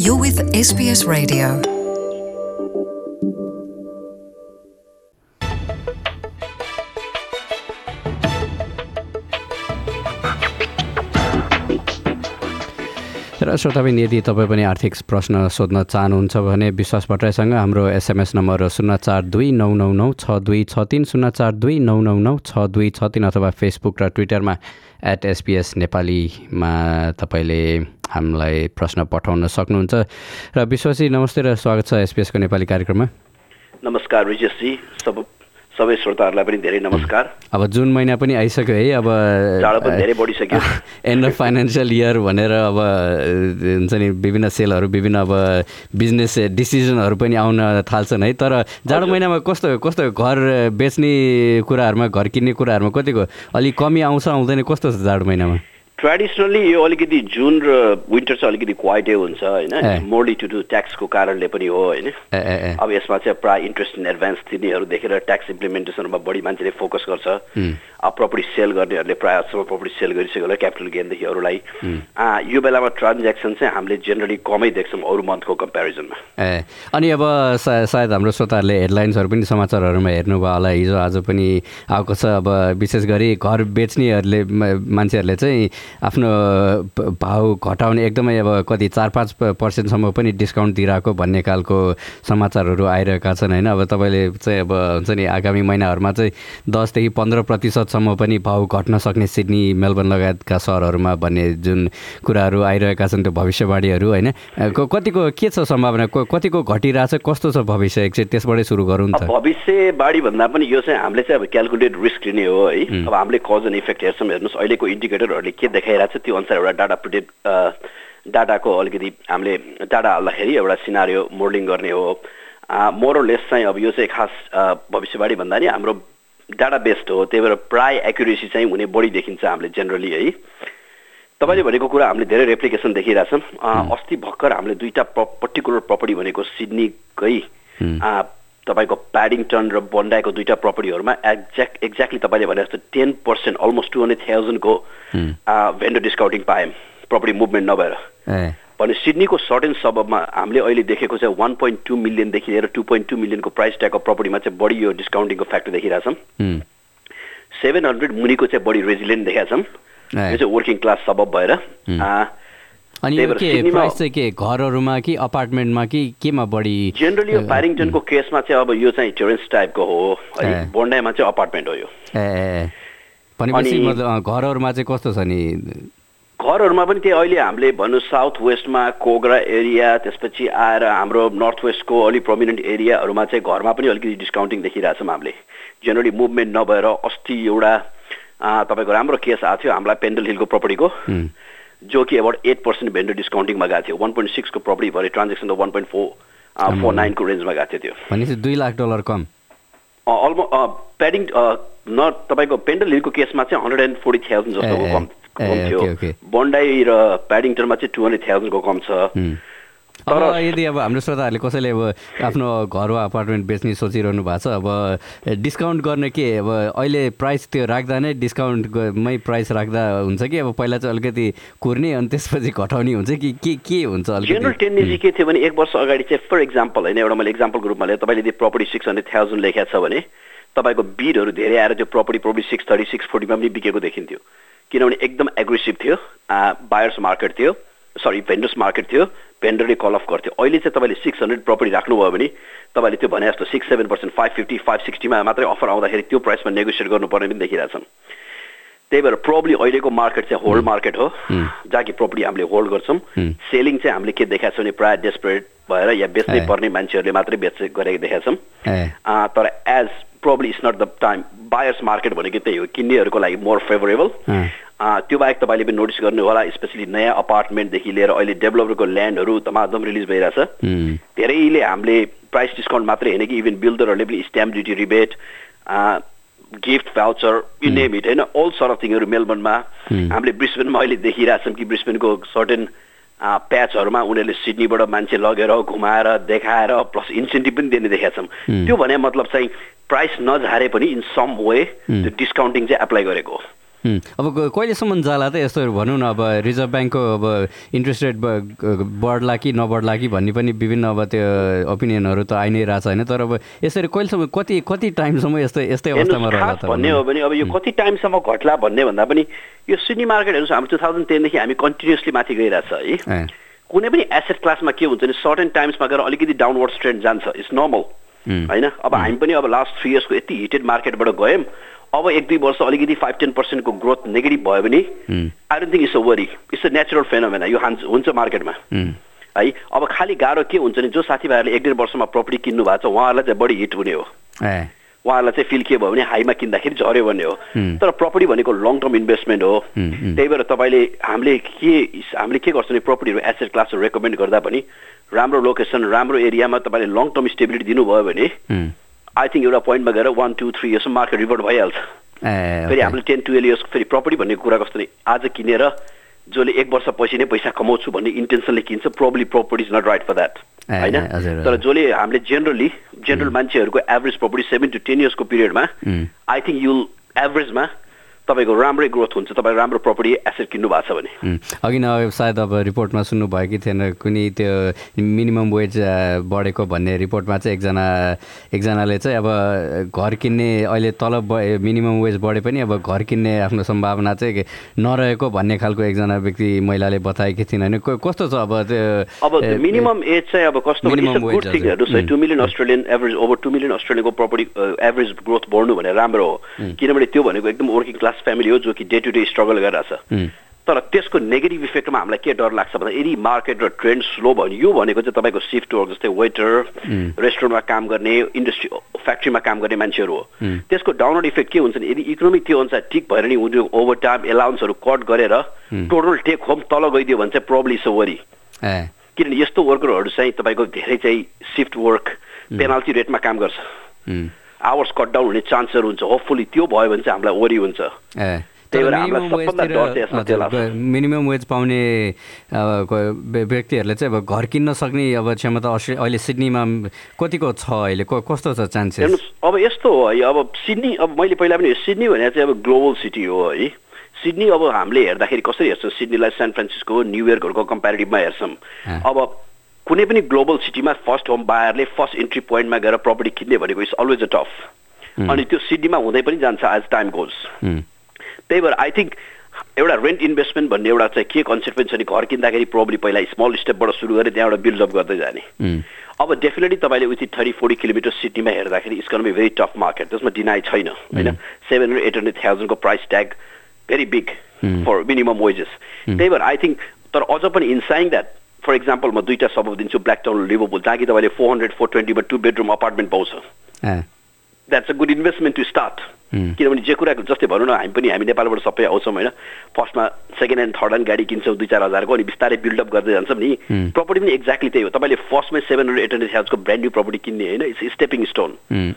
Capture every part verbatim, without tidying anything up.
You're with S B S Radio. र श्रोताबिन यदि तपाईँ पनि आर्थिक प्रश्न सोध्न चाहनुहुन्छ भने विश्वास भट्टराईसँग हाम्रो एसएमएस नम्बर शून्य चार दुई नौ नौ नौ छ दुई छ तिन शून्य चार दुई नौ नौ नौ छ दुई छ तिन अथवा फेसबुक र ट्विटरमा एट एसपिएस नेपालीमा तपाईँले हामीलाई प्रश्न पठाउन सक्नुहुन्छ। र विश्वासी नमस्ते र स्वागत छ एसपिएसको नेपाली कार्यक्रममा। नमस्कार रिजेशजी, सब सबै श्रोताहरूलाई पनि धेरै नमस्कार। अब जुन महिना पनि आइसक्यो है, अब जाडो पनि धेरै बढिसक्यो, एन्ड अफ फाइनेन्सियल इयर भनेर अब हुन्छ नि विभिन्न सेलहरू विभिन्न अब बिजनेस डिसिजनहरू पनि आउन थाल्छन् है। तर जाडो महिनामा कस्तो कस्तो घर बेच्ने कुराहरूमा घर किन्ने कुराहरूमा कतिको अलिक कमी आउँछ आउँदैन, कस्तो छ जाडो महिनामा? ट्रेडिसनली यो अलिकति जुन र विन्टर चाहिँ अलिकति क्वाइटै हुन्छ होइन, मोरली टु डु ट्याक्सको कारणले पनि हो होइन। अब यसमा चाहिँ प्राय इन्ट्रेस्ट इन एडभान्स दिनेहरू देखेर ट्याक्स इम्प्लिमेन्टेसनमा बढी मान्छेले फोकस गर्छ। अब प्रपर्टी सेल गर्नेहरूले प्रायः जस्तो प्रपर्टी सेल गरिसक्यो होला क्यापिटल गेनदेखि अरूलाई। यो बेलामा ट्रान्ज्याक्सन चाहिँ हामीले जेनरली कमै देख्छौँ अरू मन्थको कम्पेरिजनमा। ए अनि अब सायद हाम्रो श्रोताहरूले हेडलाइन्सहरू पनि समाचारहरूमा हेर्नुभयो होला, हिजो आज पनि आएको छ। अब विशेष गरी घर बेच्नेहरूले मान्छेहरूले चाहिँ आफ्नो भाउ घटाउने एकदमै अब कति चार पाँच पर्सेन्टसम्म पनि डिस्काउन्ट दिइरहेको भन्ने खालको समाचारहरू आइरहेका छन् होइन। अब तपाईँले चाहिँ अब हुन्छ नि आगामी महिनाहरूमा चाहिँ दसदेखि पन्ध्र प्रतिशतसम्म पनि भाउ घट्न सक्ने सिडनी मेलबर्न लगायतका सहरहरूमा भन्ने जुन कुराहरू आइरहेका छन्, त्यो भविष्यवाणीहरू होइन, कतिको के छ सम्भावना, कतिको घटिरहेछ, कस्तो छ भविष्य? एकचोटि त्यसबाटै सुरु गरौँ न त। भविष्यवाणी भन्दा पनि यो चाहिँ हामीले चाहिँ अब क्यालकुलेट रिस्क लिने हो है। अब हामीले कज एन्ड इफेक्ट हेर्छौँ, हेर्नुहोस् अहिलेको इन्डिकेटरहरूले के देखाइरहेको छ त्यो अनुसार एउटा डाटा प्रिडिक्ट डाटाको अलिकति हामीले डाटा हाल्दाखेरि एउटा सिनारियो मोडलिङ गर्ने हो। मोरलेस चाहिँ अब यो चाहिँ खास भविष्यवाणी भन्दा नि हाम्रो डाटा बेस्ड हो, त्यही भएर प्राय एक्युरेसी चाहिँ हुने बढी देखिन्छ हामीले जेनरली है। तपाईँले भनेको कुरा हामीले धेरै रेप्लिकेसन देखिरहेछौँ। अस्ति भर्खर हामीले दुईवटा पर्टिकुलर प्रपर्टी भनेको सिडनीकै तपाईँको प्याडिङटन र बन्डाईको दुईवटा प्रपर्टीहरूमा एक्ज्याक्ट एक्ज्याक्टली तपाईँले भने जस्तो ten percent almost two hundred थाउजन्डको भेन्डर डिस्काउन्टिङ पायौँ प्रपर्टी मुभमेन्ट नभएर। भने सिडनीको सर्टेन सबमा हामीले अहिले देखेको चाहिँ वान पोइन्ट टू मिलियनदेखि लिएर टू पोइन्ट टू मिलियनको प्राइस ट्यागको प्रपर्टीमा चाहिँ बढी यो डिस्काउन्टिङको फ्याक्टर देखिरहेछौँ। सेभेन हन्ड्रेड मुनिको चाहिँ बढी रेजिलेन्ट देखाएछौँ, यो चाहिँ वर्किङ क्लास सबब भएर। अनि यो के प्राइस चाहिँ के घरहरूमा कि अपार्टमेन्टमा कि केमा बढी? जेनरली यो प्याडिङटनको केसमा चाहिँ अब यो चाहिँ टेरेन्स टाइपको हो, बन्डाईमा चाहिँ अपार्टमेन्ट हो यो। ए भनेपछि मतलब घरहरूमा चाहिँ कस्तो छ नि? घरहरूमा पनि त्यही अहिले हामीले भन्नु साउथ वेस्टमा कोग्रा एरिया, त्यसपछि आएर हाम्रो नर्थ वेस्टको अलिक प्रोमिनेन्ट एरियाहरूमा चाहिँ घरमा पनि अलिकति डिस्काउन्टिङ देखिरहेछौँ हामीले। जेनरली मुभमेन्ट नभएर अस्ति एउटा तपाईँको राम्रो केस आएको थियो हामीलाई पेन्डल हिलको प्रपर्टीको, जो कि अबाउट एट पर्सेन्ट भेन्डर डिस्काउन्टिङमा गएको थियो। वान पोइन्ट सिक्सको प्रपर्टी भरे ट्रान्जेक्सन त वान पोइन्ट फोर फोर नाइनको रेन्जमा गएको थियो। त्यो भनेपछि दुई लाख डलर कम अलमोस्ट प्याडिङ न तपाईँको पेन्डल हिलको केसमा चाहिँ हन्ड्रेड एन्ड फोर्टी थाउजन्ड जस्तोको कम थियो। बन्डाई र प्याडिङटनमा चाहिँ टू हन्ड्रेड थाउजन्डको कम छ। तर यदि अब हाम्रो श्रोताहरूले कसैले अब आफ्नो घर वा अपार्टमेन्ट बेच्ने सोचिरहनु भएको छ, अब डिस्काउन्ट गर्ने के अब अहिले प्राइस त्यो राख्दा नै डिस्काउन्टमै प्राइस राख्दा हुन्छ कि अब पहिला चाहिँ अलिकति कुर्ने अनि त्यसपछि घटाउने हुन्छ कि के के हुन्छ? जेनरल टेन्डेन्सी के थियो भने एक वर्ष अगाडि चाहिँ फर एक्जाम्पल होइन, एउटा मैले एक्जाम्पलको रूपमा लिएँ, तपाईँले यदि प्रपर्टी सिक्स हन्ड्रेड थाउजन्ड लेखेको छ भने तपाईँको बिडहरू धेरै आएर त्यो property property six thirty six फोर्टीमा पनि बिकेको देखिन्थ्यो, किनभने एकदम एग्रेसिभ थियो, बायर्स मार्केट थियो, सरी भेन्डर्स मार्केट थियो, भेन्डरले कल अफ गर्थ्यो। अहिले चाहिँ तपाईँले सिक्स हन्ड्रेड प्रपर्टी राख्नुभयो भने तपाईँले त्यो भने जस्तो six seven percent five fifty five सिक्सटीमा मात्रै अफर आउँदाखेरि त्यो प्राइसमा नेगोसिएट गर्नुपर्ने पनि देखिरहेछौँ। त्यही भएर प्रोब्ली अहिलेको मार्केट चाहिँ होल्ड मार्केट हो, जहाँ कि प्रपर्टी हामीले होल्ड गर्छौँ। सेलिङ चाहिँ हामीले के देखाएको छौँ भने प्रायः डेस्परेट भएर या बेच्नै पर्ने मान्छेहरूले मात्रै बेच गरेको देखाएको छौँ। तर as probably it's not the time, buyers market भनेको त्यही हो, किन्नेहरूको लागि मोर फेभरेबल। त्यो बाहेक तपाईँले पनि नोटिस गर्नु होला, स्पेसली नयाँ अपार्टमेन्टदेखि लिएर अहिले डेभलपरको ल्यान्डहरू तमाम रिलिज भइरहेछ। धेरैले हामीले प्राइस डिस्काउन्ट मात्रै होइन कि इभन बिल्डरहरूले पनि stamp duty rebate, gift voucher, you name it होइन, अल सर्ट अफ थिङहरू मेलबर्नमा हामीले ब्रिस्बेनमा अहिले देखिरहेछौँ कि ब्रिस्बेनको सर्टेन प्याचहरूमा उनीहरूले सिडनीबाट मान्छे लगेर घुमाएर देखाएर प्लस इन्सेन्टिभ पनि दिने देखाएको छौँ। त्यो भने मतलब चाहिँ प्राइस नझारे पनि इन सम वे त्यो डिस्काउन्टिङ चाहिँ एप्लाई गरेको हो। अब कहिलेसम्म जाला त यस्तो भनौँ न अब रिजर्भ ब्याङ्कको अब इन्ट्रेस्ट रेट बढ्ला कि नबढ्ला कि भन्ने पनि विभिन्न अब त्यो ओपिनियनहरू त आइ नै रहेछ होइन तर अब यसरी कहिलेसम्म कति कति टाइमसम्म यस्तै यस्तै अवस्थामा रहला त भन्ने हो भने अब यो कति टाइमसम्म घट्ला भन्ने भन्दा पनि यो सिडनी मार्केट हेर्नुहोस् हाम्रो टु थाउजन्ड टेनदेखि हामी कन्टिन्युसली माथि गइरहेछ है कुनै पनि एसेट क्लासमा के हुन्छ भने सर्टेन टाइम्समा गएर अलिकति डाउनवर्ड ट्रेन्ड जान्छ इट्स नर्मल होइन अब हामी पनि अब लास्ट थ्री इयर्सको यति हिटेड मार्केटबाट गयौँ अब एक दुई वर्ष अलिकति फाइभ टेन पर्सेन्टको ग्रोथ नेगेटिभ भयो भने I don't think it's a worry it's a natural phenomena यो हुन्छ मार्केटमा है अब खालि गाह्रो के हुन्छ भने जो साथीभाइहरूले एक डेढ वर्षमा प्रपर्टी किन्नु भएको छ उहाँहरूलाई चाहिँ बढी हिट हुने हो उहाँहरूलाई चाहिँ फिल के भयो भने हाईमा किन्दाखेरि झऱ्यो भन्ने हो तर प्रपर्टी भनेको लङ टर्म इन्भेस्टमेन्ट हो त्यही भएर तपाईँले हामीले के हामीले के गर्छौँ भने प्रपर्टीहरू एसेट क्लासहरू रेकमेन्ड गर्दा पनि राम्रो लोकेसन राम्रो एरियामा तपाईँले लङ टर्म स्टेबिलिटी दिनुभयो भने आई थिङ्क एउटा पोइन्टमा गएर वान टू थ्री इयर्समा मार्केट रिभर्ट भइहाल्छ फेरि हामीले टेन टुवेल्भ इयर्स फेरि प्रपर्टी भन्ने कुरा कस्तो नि आज किनेर जसले एक वर्ष पछि नै पैसा कमाउँछु भन्ने इन्टेन्सनले किन्छ probably property is not right for that होइन तर जसले हामीले जेनरली जेनरल मान्छेहरूको average property seven to ten इयर्सको पिरियडमा आई थिङ्क युल एभरेजमा तपाईँको राम्रै ग्रोथ हुन्छ तपाईँ राम्रो प्रपर्टी एसेट किन्नु भएको छ भने अघि न सायद अब रिपोर्टमा सुन्नुभयो कि थिएन कुनै त्यो मिनिमम वेज बढेको भन्ने रिपोर्टमा चाहिँ एकजना एकजनाले चाहिँ अब घर किन्ने अहिले तलब मिनिमम वेज बढे पनि अब घर किन्ने आफ्नो सम्भावना चाहिँ नरहेको भन्ने खालको एकजना व्यक्ति महिलाले बताएकी थिइन् होइन कस्तो छ अब त्यो अब मिनिमम एज चाहिँ अब कस्तो गुड थिङ हेर्नुहोस् two million Australian average over two million अस्ट्रेलियनको प्रपर्टी एभरेज ग्रोथ बढ्नु भने राम्रो हो किनभने त्यो भनेको एकदम वर्किङ क्लास फ्यामिली हो जो कि डे टु डे स्ट्रगल गरिरहेछ तर त्यसको नेगेटिभ इफेक्टमा हामीलाई के डर लाग्छ भन्दा यदि मार्केट र ट्रेन्ड स्लो भयो भने यो भनेको चाहिँ तपाईँको सिफ्ट वर्क जस्तै वेटर रेस्टुरेन्टमा काम गर्ने इन्डस्ट्री फ्याक्ट्रीमा काम गर्ने मान्छेहरू हो त्यसको डाउनवर्ड इफेक्ट के हुन्छ भने यदि इकोनोमी त्यो अनुसार ठिक भएर नि उनीहरू ओभर टाइम एलाउन्सहरू कट गरेर टोटल टेक होम तल गइदियो भने चाहिँ प्रोब्ली इज अ वरी किनभने यस्तो वर्करहरू चाहिँ तपाईँको धेरै चाहिँ सिफ्ट वर्क पेनाल्टी रेटमा काम गर्छ आवर्स कट डाउन हुने चान्सहरू हुन्छ होपफुली त्यो भयो भने चाहिँ हामीलाई वरी हुन्छ मिनिमम वेज पाउने व्यक्तिहरूले चाहिँ अब घर किन्न सक्ने अब क्षमता अहिले सिडनीमा कतिको छ अहिले कस्तो छ चान्सेस हेर्नुहोस् अब यस्तो हो है अब सिडनी अब मैले पहिला पनि सिडनी भने चाहिँ अब ग्लोबल सिटी हो है सिडनी अब हामीले हेर्दाखेरि कसरी हेर्छौँ सिडनीलाई सान फ्रान्सिस्को न्युयोर्कहरूको कम्पेरिटिभमा हेर्छौँ अब कुनै पनि ग्लोबल सिटीमा फर्स्ट होम बायरले फर्स्ट इन्ट्री पोइन्टमा गएर प्रपर्टी किन्ने भनेको इज अलवेज अ टफ अनि त्यो सिडनीमा हुँदै पनि जान्छ एज टाइम गोज त्यही भएर आई थिङ्क एउटा रेन्ट इन्भेस्टमेन्ट भन्ने एउटा चाहिँ के कन्सेप्ट पनि छ नि घर किन्दाखेरि प्रोब्ली पहिला स्मल स्टेपबाट सुरु गरेर त्यहाँबाट बिल्डअप गर्दै जाने अब डेफिनेटली तपाईँले उति थर्टी फोर्टी किलोमिटर सिटीमा हेर्दाखेरि it's gonna be very tough market त्यसमा डिनाइ छैन होइन सेभेन हन्ड्रेड एट हन्ड्रेड थाउजन्डको price tag very big for minimum wages त्यही भएर आई थिङ्क तर अझ पनि in saying that for example म दुईवटा सबब दिन्छु ब्ल्याक टाउन लिभरपुल जहाँ कि तपाईँले फोर हन्ड्रेड फोर ट्वेन्टीमा टू बेडरुम अपार्टमेन्ट पाउँछ that's a good investment to start किनभने जे कुराको जस्तै भनौँ न हामी पनि हामी नेपालबाट सबै आउँछौँ होइन फर्स्टमा सेकेन्ड ह्यान्ड थर्ड ह्यान्ड गाडी किन्छौँ दुई चार हजारको अनि बिस्तारै बिल्डअप गर्दै जान्छौँ नि प्रपर्टी पनि एक्ज्याक्टली त्यही हो तपाईँले फर्स्टमै सेभेन हन्ड्रेड एट हन्ड्रेड थाउजन्डको ब्रान्ड न्यू प्रपर्टी किन्ने होइन इट्स स्टेपिङ स्टोन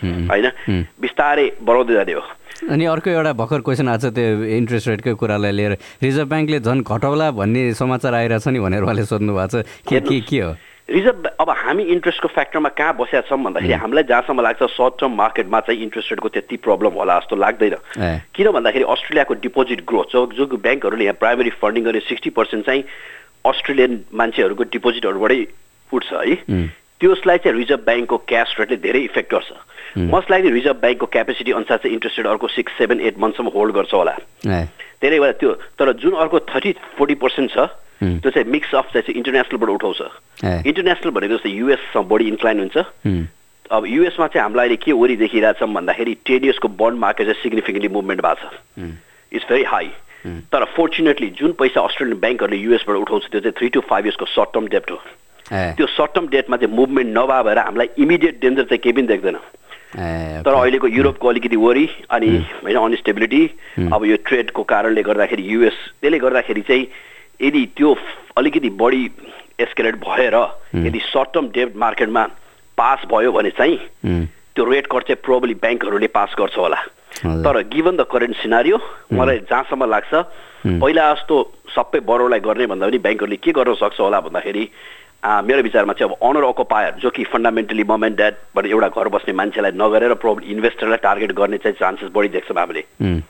होइन बिस्तारै बढाउँदै जाने हो अनि अर्को एउटा भर्खर क्वेसन आएको छ त्यो इन्ट्रेस्ट रेटकै कुरालाई लिएर रिजर्भ ब्याङ्कले झन् घटाउला भन्ने समाचार आइरहेछ नि भनेर उहाँले सोध्नु भएको छ के के के हो रिजर्भ अब हामी इन्ट्रेस्टको फ्याक्टरमा कहाँ बसेका छौँ भन्दाखेरि हामीलाई जहाँसम्म लाग्छ सर्ट टर्म मार्केटमा चाहिँ इन्ट्रेस्ट रेटको त्यति प्रब्लम होला जस्तो लाग्दैन किन भन्दाखेरि अस्ट्रेलियाको डिपोजिट ग्रोथ जो जो ब्याङ्कहरूले यहाँ प्राइमेरी फन्डिङ गर्ने सिक्सटी पर्सेन्ट चाहिँ अस्ट्रेलियन मान्छेहरूको डिपोजिटहरूबाटै उठ्छ है त्यसलाई चाहिँ रिजर्भ ब्याङ्कको क्यास रेटले धेरै इफेक्ट गर्छ मोस्ट लाइकली रिजर्भ ब्याङ्कको क्यापेसिटी अनुसार चाहिँ इन्ट्रेस्ट रेट अर्को सिक्स सेभेन एट मन्थसम्म होल्ड गर्छ होला त्यही भएर त्यो तर जुन अर्को थर्टी फोर्टी पर्सेन्ट छ त्यो चाहिँ मिक्स अफ चाहिँ इन्टरनेसनलबाट उठाउँछ इन्टरनेसनल भनेको जस्तै युएससँग बढी इन्क्लाइन हुन्छ अब युएसमा चाहिँ हामीलाई अहिले के वरि देखिरहेछौँ भन्दाखेरि टेन इयर्सको बन्ड मार्केट चाहिँ सिग्निफिकेन्टली मुभमेन्ट भएको छ इट्स भेरी हाई तर फोर्चुनेटली जुन पैसा अस्ट्रेलियन ब्याङ्कहरूले युएसबाट उठाउँछ त्यो चाहिँ थ्री टु फाइभ इयर्सको सर्ट टर्म डेट हो त्यो सर्ट टर्म डेटमा चाहिँ मुभमेन्ट नभए भएर हामीलाई इमिडिएट डेन्जर चाहिँ केही पनि देख्दैन तर अहिलेको युरोपको अलिकति वरि अनि होइन अनस्टेबिलिटी अब यो ट्रेडको कारणले गर्दाखेरि युएस त्यसले गर्दाखेरि चाहिँ यदि त्यो अलिकति बढी एस्केलेट भएर यदि सर्ट टर्म डेट मार्केटमा पास भयो भने चाहिँ त्यो रेट कट चाहिँ प्रोबली ब्याङ्कहरूले पास गर्छ होला तर गिभन द करेन्ट सिनारियो मलाई जहाँसम्म लाग्छ पहिला जस्तो सबै बरोलाई गर्ने भन्दा पनि ब्याङ्कहरूले के गर्न सक्छ होला भन्दाखेरि मेरो विचारमा चाहिँ अब अनर अकुपायर जो कि फन्डामेन्टली मम एन्ड ड्याडबाट एउटा घर बस्ने मान्छेलाई नगरेर प्रोबली इन्भेस्टरलाई टार्गेट गर्ने चाहिँ चान्सेस बढी देख्छौँ हामीले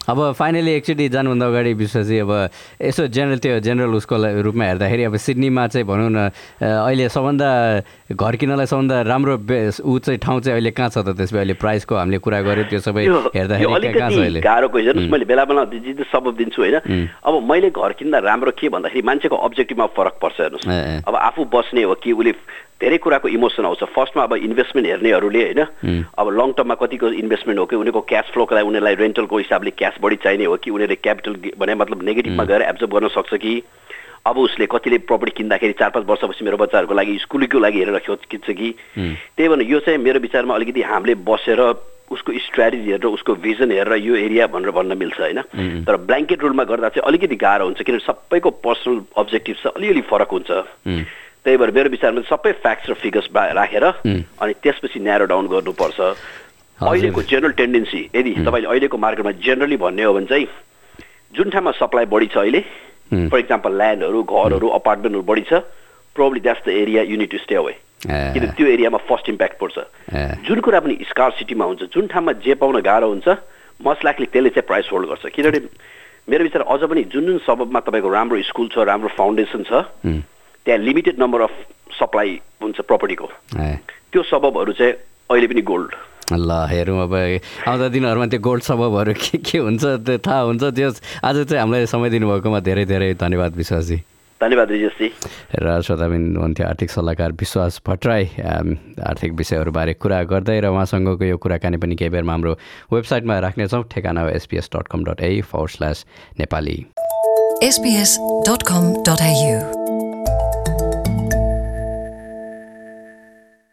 अब फाइनली एकचोटि जानुभन्दा अगाडि विश्वजी अब यसो जेनरल त्यो जेनरल उसको रूपमा हेर्दाखेरि अब सिडनीमा चाहिँ भनौँ न अहिले सबभन्दा घर किन्नलाई सबभन्दा राम्रो ऊ चाहिँ ठाउँ चाहिँ अहिले कहाँ छ त? त्यसमा अहिले प्राइसको हामीले कुरा गऱ्यौँ त्यो सबै हेर्दाखेरि कहाँ छ अहिले? गाह्रो क्वेसन। मैले बेला बेला सबब दिन्छु होइन। अब मैले घर किन्दा राम्रो के भन्दाखेरि मान्छेको अब्जेक्टिभमा फरक पर्छ हेर्नुहोस्। अब आफू बस्ने हो कि उसले धेरै कुराको इमोसन आउँछ। फर्स्टमा अब इन्भेस्टमेन्ट हेर्नेहरूले होइन, अब लङ टर्ममा कतिको इन्भेस्टमेन्ट हो कि उनीहरूको क्यास फ्लोको लागि उनीहरूलाई रेन्टलको हिसाबले क्यास बढी चाहिने हो कि उनीहरूले क्यापिटल भने मतलब नेगेटिभमा गएर एब्जर्भ गर्न सक्छ कि अब उसले कतिले प्रपर्टी किन्दाखेरि चार पाँच वर्षपछि मेरो बच्चाहरूको लागि स्कुलको लागि हेरेर किन्छ कि। त्यही भएर यो चाहिँ मेरो विचारमा अलिकति हामीले बसेर उसको स्ट्राटेजी हेरेर उसको भिजन हेरेर यो एरिया भनेर भन्न मिल्छ होइन। तर ब्ल्याङ्केट रुलमा गर्दा चाहिँ अलिकति गाह्रो हुन्छ किनभने सबैको पर्सनल अब्जेक्टिभ छ, अलिअलि फरक हुन्छ। त्यही भएर मेरो विचारमा सबै फ्याक्ट्स र फिगर्स राखेर अनि त्यसपछि न्यारो डाउन गर्नुपर्छ। अहिलेको जेनरल टेन्डेन्सी यदि तपाईँले अहिलेको मार्केटमा जेनरली भन्ने हो भने चाहिँ जुन ठाउँमा सप्लाई बढी छ अहिले, फर इक्जाम्पल ल्यान्डहरू, घरहरू, अपार्टमेन्टहरू बढी छ, probably that's the area you need to stay away. किन त्यो एरियामा फर्स्ट इम्प्याक्ट पर्छ। जुन कुरा पनि स्कार सिटीमा हुन्छ, जुन ठाउँमा जे पाउन गाह्रो हुन्छ, मोस्ट लाइकली त्यसले चाहिँ प्राइस होल्ड गर्छ। किनभने मेरो विचार अझ पनि जुन जुन सबबमा तपाईँको राम्रो स्कुल छ, राम्रो फाउन्डेसन छ, त्यहाँ लिमिटेड नम्बर अफ सप्लाई हुन्छ प्रपर्टीको, त्यो सबबहरू चाहिँ अहिले पनि गोल्ड। ल हेरौँ अब आउँदा दिनहरूमा त्यो गोल्ड सबबहरू के के हुन्छ त्यो थाहा हुन्छ। त्यो आज चाहिँ हामीलाई समय दिनुभएकोमा धेरै धेरै धन्यवाद विश्वासजी। धन्यवाद रिजेशजी। र श्रोताबिन हुन्थ्यो आर्थिक सल्लाहकार विश्वास भट्टराई, आर्थिक विषयहरूबारे कुरा गर्दै र उहाँसँगको यो कुराकानी पनि केही बेरमा हाम्रो वेबसाइटमा राख्नेछौँ। ठेगाना हो SBS dot com dot A forward slash Nepali. SBS dot com dot A you